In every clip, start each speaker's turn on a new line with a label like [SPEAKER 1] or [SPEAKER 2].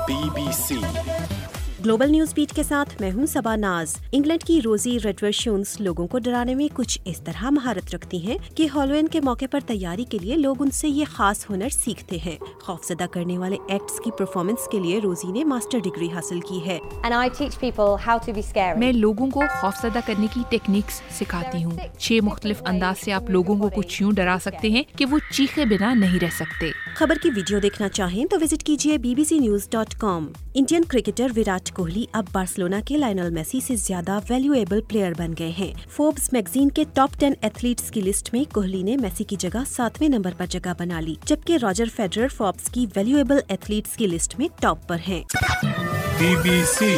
[SPEAKER 1] BBC
[SPEAKER 2] global news beat के साथ मैं हूं सबा नाज। इंग्लैंड की रोजी रेडवर्शून्स लोगों को डराने में कुछ इस तरह महारत रखती हैं कि हैलोवीन के मौके पर तैयारी के लिए लोग उनसे ये खास हुनर सीखते हैं। खौफजदा करने वाले एक्ट्स की परफॉर्मेंस के लिए रोजी ने मास्टर डिग्री हासिल की है।
[SPEAKER 3] मैं लोगों को खौफजदा करने की टेक्निक्स सिखाती हूँ। 6 मुख्तलिफ अंदाज से आप लोगों को कुछ यूँ डरा सकते हैं कि वो चीखे बिना नहीं रह सकते।
[SPEAKER 2] खबर की वीडियो देखना चाहें तो विजिट कीजिए bbcnews.com। Indian cricketer Virat Kohli अब बार्सिलोना के लायनल मेसी से ज्यादा वैल्यूएबल प्लेयर बन गए हैं। फोर्ब्स मैगजीन के टॉप 10 एथलीट्स की लिस्ट में कोहली ने मेसी की जगह 7वें नंबर पर जगह बना ली, जबकि रॉजर फेडरर फोर्ब्स की वैल्यूएबल एथलीट्स की लिस्ट में टॉप पर हैं।
[SPEAKER 1] BBC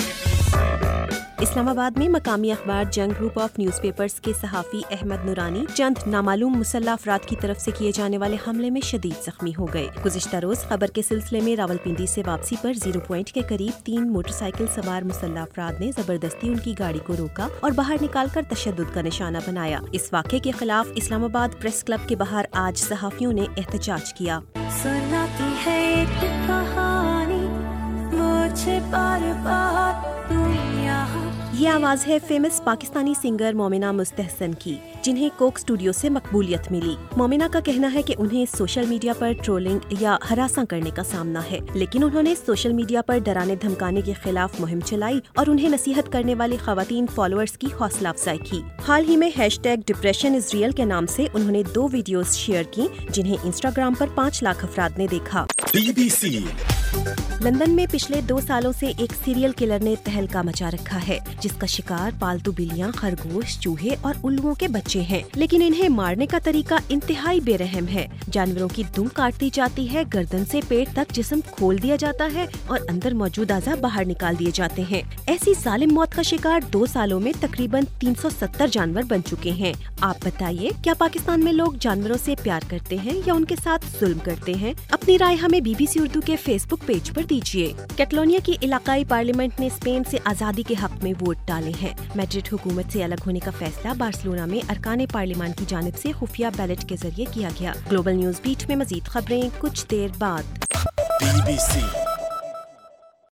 [SPEAKER 2] इस्लामाबाद में मकामी अखबार जंग ग्रुप ऑफ न्यूज़पेपर्स के सहाफ़ी अहमद नूरानी चंद नामालूम मुसल्लह अफराद की तरफ से किए जाने वाले हमले में शदीद जख्मी हो गए। गुज़िश्ता रोज खबर के सिलसिले में रावलपिंडी से वापसी पर 0 पॉइंट के करीब 3 मोटरसाइकिल सवार मुसल्लह अफराद ने जबरदस्ती उनकी गाड़ी को रोका और बाहर निकालकर तशद्दुद का निशाना बनाया। इस वाक़े के खिलाफ इस्लामाबाद प्रेस क्लब के बाहर आज सहाफ़ियों ने एहतजाज किया।
[SPEAKER 4] सुनाती है एक कहानी मुझे बार-बार दुनिया।
[SPEAKER 2] ये आवाज है फेमस पाकिस्तानी सिंगर मोमिना मुस्तहसन की, जिन्हें कोक स्टूडियो से मकबूलियत मिली। मोमिना का कहना है कि उन्हें सोशल मीडिया पर ट्रोलिंग या हरासा करने का सामना है, लेकिन उन्होंने सोशल मीडिया पर डराने धमकाने के खिलाफ मुहिम चलाई और उन्हें नसीहत करने वाली खवातीन फॉलोअर्स की हौसला अफजाई की। हाल ही में #DepressionIsReal के नाम से उन्होंने 2 वीडियोस शेयर की, जिन्हें इंस्टाग्राम पर 5 लाख अफराद ने देखा।
[SPEAKER 1] BBC
[SPEAKER 2] लंदन में पिछले 2 सालों से एक सीरियल किलर ने तहलका मचा रखा है, जिसका शिकार पालतू बिल्लियां, खरगोश, चूहे और उल्लुओं के बच्चे हैं। लेकिन इन्हें मारने का तरीका इंतहाई बेरहम है। जानवरों की दुम काटी जाती है, गर्दन से पेट तक जिस्म खोल दिया जाता है और अंदर मौजूद अज़ा बाहर निकाल दिए जाते हैं। ऐसी जालिम मौत का शिकार 2 सालों में तकरीबन 370 जानवर बन चुके हैं। आप बताइए, क्या पाकिस्तान में लोग जानवरों से प्यार करते हैं या उनके साथ जुल्म करते हैं? अपनी राय हमें BBC उर्दू के फेसबुक पेज पर दीजिए। कैटलोनिया की इलाकाई पार्लियामेंट ने स्पेन से आज़ादी के हक में वोट डाले हैं। मैड्रिड हुकूमत से अलग होने का फैसला बार्सिलोना में अरकान पार्लियामान की जानिब से खुफिया बैलेट के जरिए किया गया। ग्लोबल न्यूज बीट में मजीद खबरें कुछ देर बाद।
[SPEAKER 1] BBC